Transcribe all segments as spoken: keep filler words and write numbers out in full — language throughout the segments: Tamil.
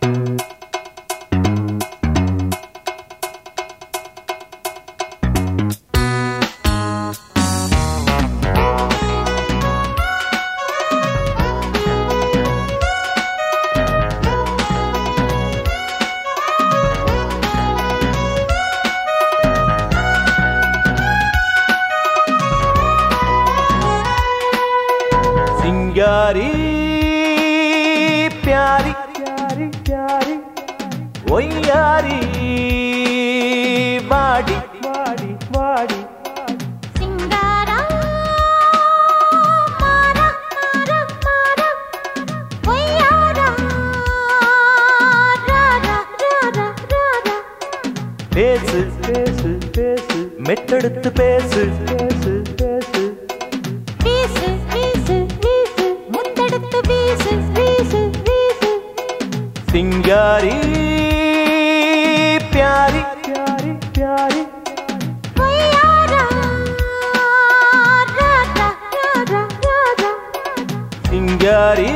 सिंगारी प्यारी प्यारी प्यारी ओयारी वाड़ी वाड़ी वाड़ी सिंगारा मारा मारा मारा ओयारा रारा रारा रारा பேசு பேசு பேசு மெட்டெடுத்து பேசு பேசு பேசு வீசு வீசு வீசு முத்தெடுத்து வீசு வீசு வீசு सिंगारी प्यारी प्यारी प्यारी ओयारा रारा रारा रारा सिंगारी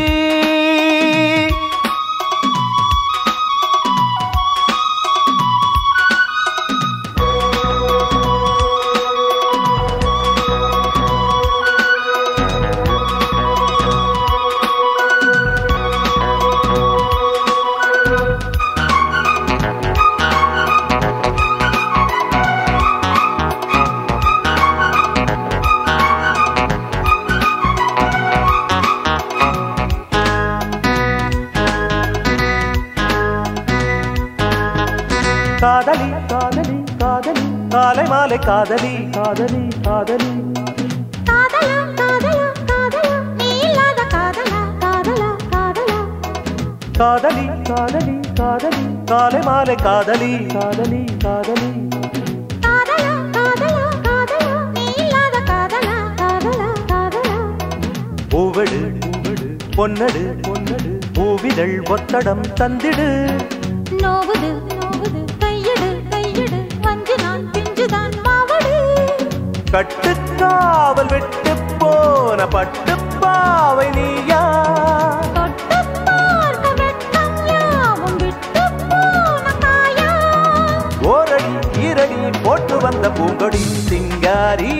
காதலி காதலி காதலி காலை மாலை காதலி காதலி காதலி காதலா காதலா காதலா நீ இல்லாத காதலா காதலா காதலா காதலி காதலி காதலி காலை மாலை காதலி காதலி காதலி காதலா காதலா காதலா நீ இல்லாத காதலா காதலா காதலா பூவெடு பூவெடு பொன்னடு பொன்னடு பூவிதழ் ஒத்தடம் தந்திடு நோவுது நோவுது கையெடு கையெடு வஞ்சு நான் பிஞ்சுதான் மாவடு கட்டுக்காவல் விட்டு போன பட்டுப்பாவை நீயா தொட்டு பார்க்க வெட்கம் யாவும் விட்டு போன காயா ஓரடி ஈரடி போட்டு வந்த பூங்கொடி சிங்காரி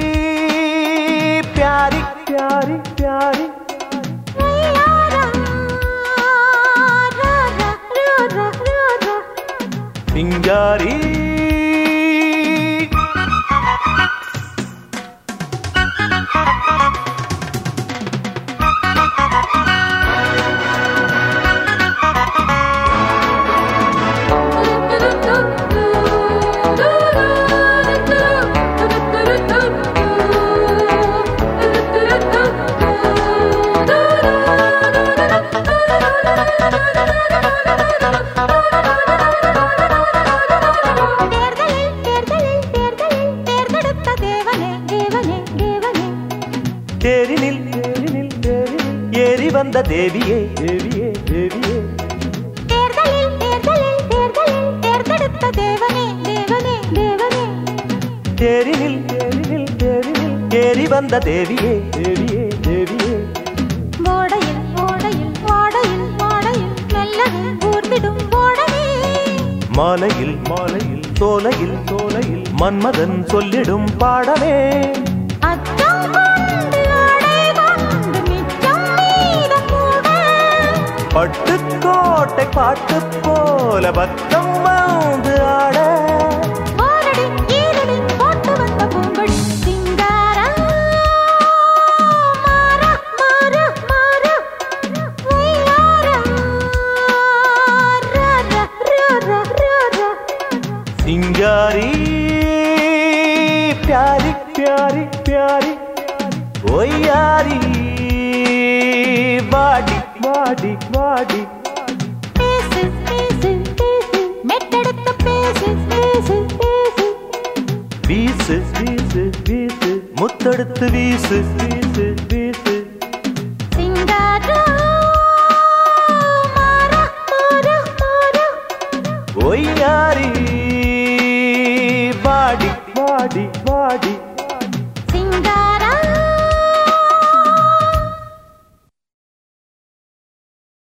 प्यारी प्यारी प्यारी ओयारा रारा रारा रारा सिंगारी தேர்தலில் தேர்தலில் தேர்தலில் தேர்ந்தெடுத்த தேவனே தேவனே தேவனே தேரினில் தேரினில் தேரினில் ஏறி வந்த தேவியே தேவியே தேவியே தேர்தலில் தேர்தலில் தேர்தலில் தேர்ந்தெடுத்த தேவனே தேவனே தேவனே தேரினில் தேரினில் தேரினில் ஏறி வந்த தேவியே தேவியே தேவியே ஓடையில் ஓடையில் வாடையில் வாடையில் மெல்லவே ஊர்ந்திடும் ஓடவே மாலையில் மாலையில் சோலையில் சோலையில் மன்மதன் சொல்லிடும் பாடமே அச்சம் கொண்டு ஆடை கொண்டு மிச்சம் மீதம் கூட பட்டுக்கோட்டை பாட்டு போல பக்கம் வந்து ஆட ஓரடி ஈரடி போட்டு வந்த பூங்கொடி சிங்காரா மாறா மாறா மாறா ஒய்யாரா ராரா ராரா ராரா सिंगारी प्यारी प्यारी प्यारी ओ यारी वाड़ी वाड़ी वाड़ी பேசு பேசு பேசு மெட்டெடுத்து பேசு பேசு பேசு வீசு வீசு வீசு முத்தெடுத்து வீசு வீசு வீசு